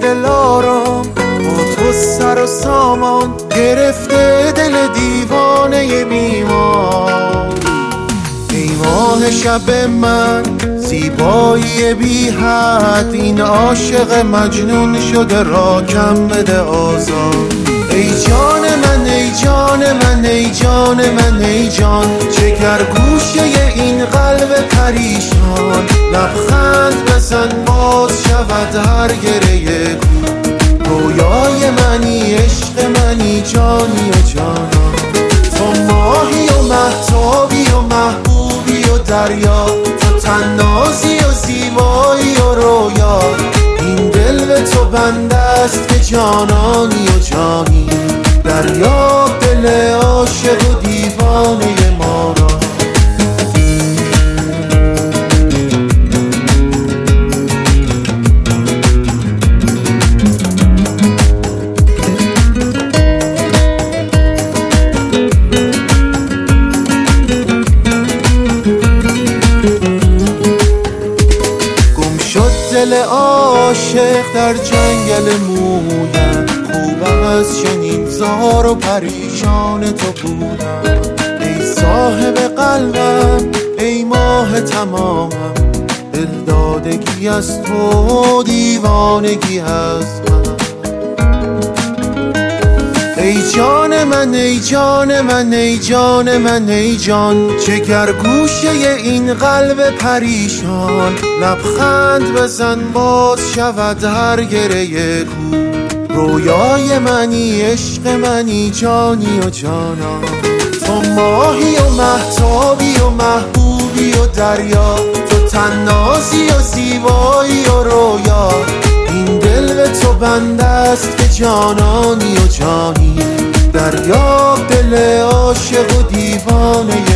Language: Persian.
دلارام با تو سر و سامان گرفته دل دیوانه بیمار. ای ماه شب من زیبایی بی حد، این عاشق مجنون شده را کم بده آزار. ای جان من ای جان من ای جان من ای جان، جگر گوشه این قلب پریشان. لبخند بزن باز شود هر گره کو، رویای منی عشق منی جانی و جانان. تو ماهی و مهتابی و محبوبی و دریا، تو تنازی و زیبایی و رویا. این دل به تو بنده است که جانانی و جانی، دریا دل عاشق و دیوانه ما را. دل عاشق در جنگل مویم، خوب از چنین زار و پریشان تو بودم. ای صاحب قلبم ای ماه تمامم، دلدادگی از تو دیوانگی از من. ای جان من ای جان من ای جان من ای جان، جگر گوشه این قلب پریشان. لبخند بزن باز شود هر گره کو، رویای منی عشق منی جانی و جانان. تو ماهی و مهتابی و محبوبی و دریا، تو تنازی و زیبایی و رویا. این دل به تو بنده است که جانانی و جانی، دریا دل عاشق و دیوانه